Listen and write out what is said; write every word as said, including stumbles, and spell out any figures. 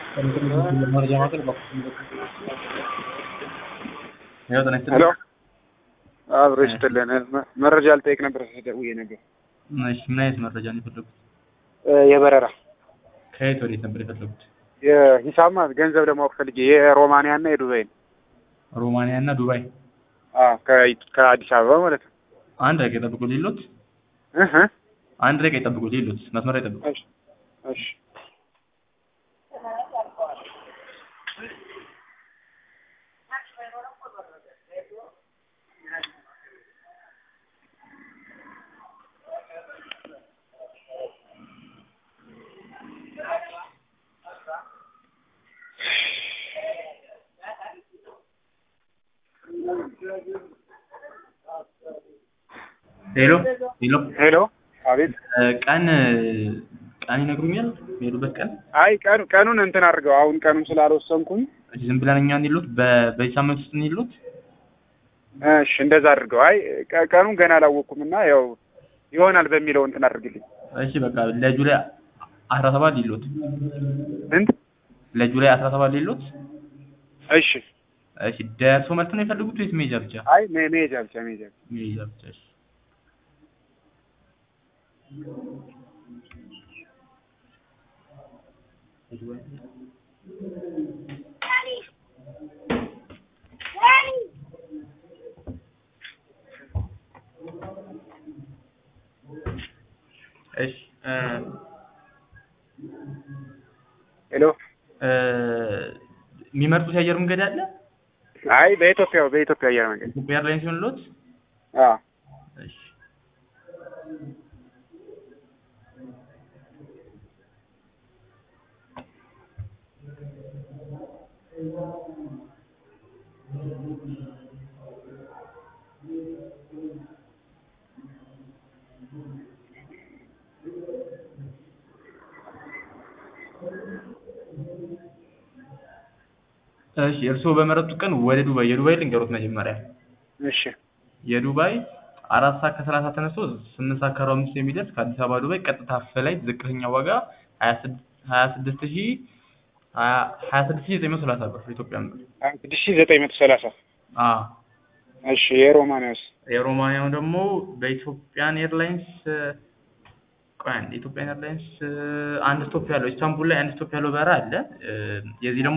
መረጃ ማዕከል ያው ተነስተን ሄሎ አብሮ ይስጥልን። መረጃ ልጠይቅ ነበር ደውዬ ነበር። እሺ ምን አይነት መረጃ ነው የፈለጉት? የበረራ ከየት ወዴት ነበር የፈለጉት? የሂሳብ ማለት ገንዘብ ለማወቅ ፈልጌ የሮማንያ እና የዱባይ ነው። ሮማንያ እና ዱባይ? አዎ ከአዲስ አበባ ማለት ነው። አንድ ደቂቃ ይጠብቁ ሊሉት እህ አንድ ደቂቃ ይጠብቁ ሊሉት መስመር ይጠብቁ። እሺ እሺ ሄሎ ሄሎ ሄሎ አቤት። ቀን ቀን ይነግሩኛል የሚሄዱበት ቀን? አይ ቀኑ ቀኑን እንትን አድርገው አሁን ቀኑን ስላልወሰንኩኝ ዝም ብለን እኛ እንዲሉት በዚህ ሳምንት ውስጥ እንዲሉት። እሺ እንደዛ አድርገው። አይ ቀኑን ገና አላወቅኩም እና ያው ይሆናል በሚለው እንትን አድርግልኝ። እሺ በቃ ለጁላይ አስራ ሰባት ሊሉት። እንት ለጁላይ አስራ ሰባት ሊሉት። እሺ እሺ ደርሶ መልስ ነው የፈለጉት ወይስ መሄጃ ብቻ? አይ መሄጃ ብቻ መሄጃ ብቻ መሄጃ ብቻ። እሺ እሺ ሄሎ የሚመርጡት የአየር መንገድ አለ? አይ በኢትዮጵያ በኢትዮጵያ አየር መንገድ ኢትዮጵያ ኤርላይንስ ይሆንልዎት? አዎ እሺ እሺ እርስዎ በመረጡት ቀን ወደ ዱባይ የዱባይ ልንገሮት መጀመሪያ። እሺ የዱባይ አራት ሰዓት ከሰላሳ ተነስቶ ስምንት ሰዓት ከአርባ አምስት የሚደርስ ከአዲስ አበባ ዱባይ ቀጥታ ፍላይት ዝቅተኛ ዋጋ ሀያ ስድስት ሺህ ሀያ ስድስት ሺህ ዘጠኝ መቶ ሰላሳ ብር ኢትዮጵያ ብር። ሀያ ስድስት ሺህ ዘጠኝ መቶ ሰላሳ አዎ እሺ የሮማንያውስ? የሮማንያው ደግሞ በኢትዮጵያን ኤርላይንስ ቆይ አንድ ኢትዮጵያን ኤርላይንስ አንድ ስቶፕ ያለው ኢስታንቡል ላይ አንድ ስቶፕ ያለው በረራ አለ። የዚህ ደግሞ